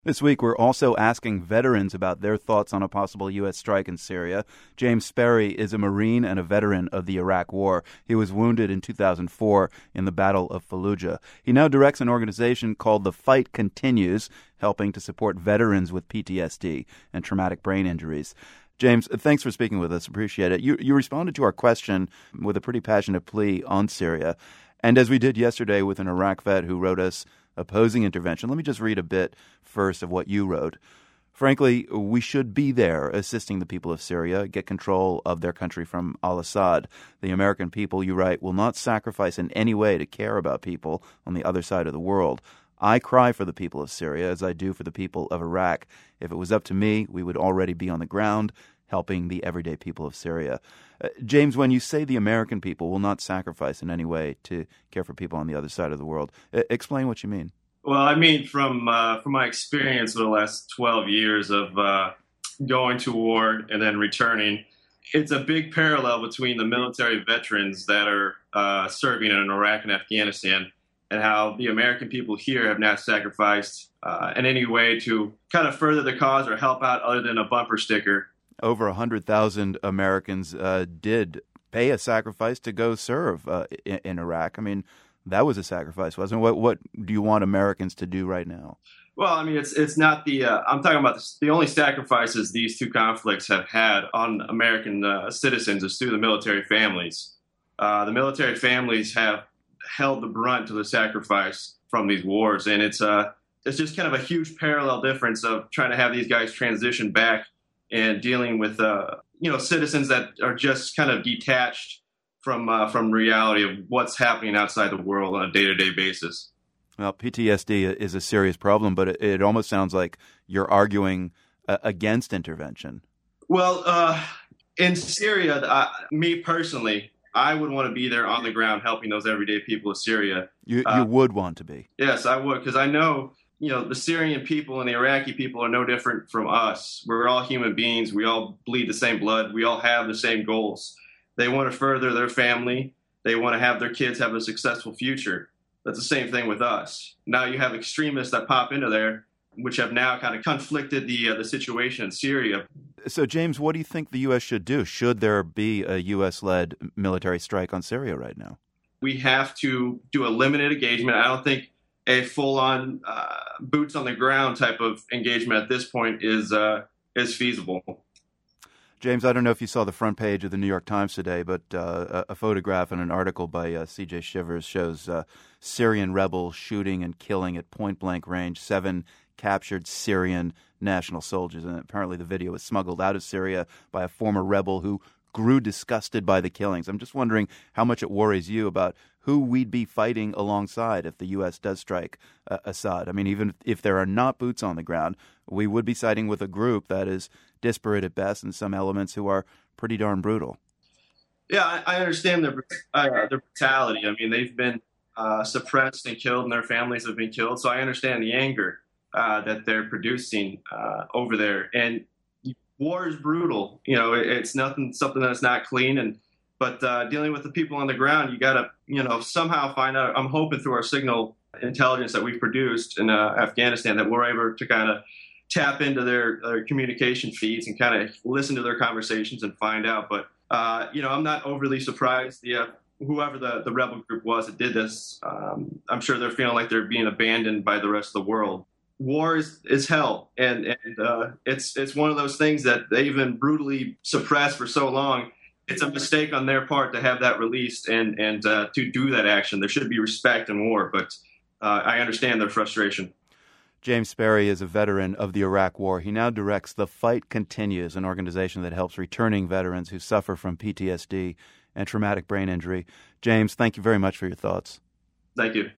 This week, we're also asking veterans about their thoughts on a possible U.S. strike in Syria. James Sperry is a Marine and a veteran of the Iraq War. He was wounded in 2004 in the Battle of Fallujah. He now directs an organization called The Fight Continues, helping to support veterans with PTSD and traumatic brain injuries. James, thanks for speaking with us. Appreciate it. You responded to our question with a pretty passionate plea on Syria. And as we did yesterday with an Iraq vet who wrote us opposing intervention, let me just read a bit first of what you wrote. Frankly, we should be there assisting the people of Syria get control of their country from al-Assad. The American people, you write, will not sacrifice in any way to care about people on the other side of the world. I cry for the people of Syria as I do for the people of Iraq. If it was up to me, we would already be on the ground helping the everyday people of Syria. James, when you say the American people will not sacrifice in any way to care for people on the other side of the world, explain what you mean. Well, I mean, from my experience for the last 12 years of going to war and then returning, it's a big parallel between the military veterans that are serving in Iraq and Afghanistan and how the American people here have not sacrificed in any way to kind of further the cause or help out other than a bumper sticker. Over 100,000 Americans did pay a sacrifice to go serve in Iraq. I mean, that was a sacrifice, wasn't it? What do you want Americans to do right now? Well, I mean, it's not the I'm talking about the only sacrifices these two conflicts have had on American citizens is through the military families. The military families have held the brunt of the sacrifice from these wars, and it's just kind of a huge parallel difference of trying to have these guys transition back and dealing with citizens that are just kind of detached from reality of what's happening outside the world on a day-to-day basis. Well, PTSD is a serious problem, but it almost sounds like you're arguing against intervention. Well, in Syria, me personally, I would want to be there on the ground helping those everyday people of Syria. You would want to be? Yes, I would, because I know the Syrian people and the Iraqi people are no different from us. We're all human beings. We all bleed the same blood. We all have the same goals. They want to further their family. They want to have their kids have a successful future. That's the same thing with us. Now you have extremists that pop into there, which have now kind of conflicted the situation in Syria. So, James, what do you think the U.S. should do? Should there be a U.S.-led military strike on Syria right now? We have to do a limited engagement. I don't think a full-on boots on the ground type of engagement at this point is feasible. James, I don't know if you saw the front page of the New York Times today, but a photograph and an article by C.J. Shivers shows Syrian rebels shooting and killing at point-blank range 7 captured Syrian national soldiers. And apparently the video was smuggled out of Syria by a former rebel who grew disgusted by the killings. I'm just wondering how much it worries you about who we'd be fighting alongside if the U.S. does strike Assad. I mean, even if there are not boots on the ground, we would be siding with a group that is disparate at best and some elements who are pretty darn brutal. Yeah, I understand their brutality. I mean, they've been suppressed and killed and their families have been killed. So I understand the anger that they're producing over there. And war is brutal. It's something that's not clean. But dealing with the people on the ground, you got to, somehow find out. I'm hoping through our signal intelligence that we've produced in Afghanistan that we're able to kind of tap into their communication feeds and kind of listen to their conversations and find out. But, I'm not overly surprised. Whoever the rebel group was that did this, I'm sure they're feeling like they're being abandoned by the rest of the world. War is hell, and it's one of those things that they've been brutally suppressed for so long. It's a mistake on their part to have that released and to do that action. There should be respect in war, but I understand their frustration. James Sperry is a veteran of the Iraq War. He now directs The Fight Continues, an organization that helps returning veterans who suffer from PTSD and traumatic brain injury. James, thank you very much for your thoughts. Thank you.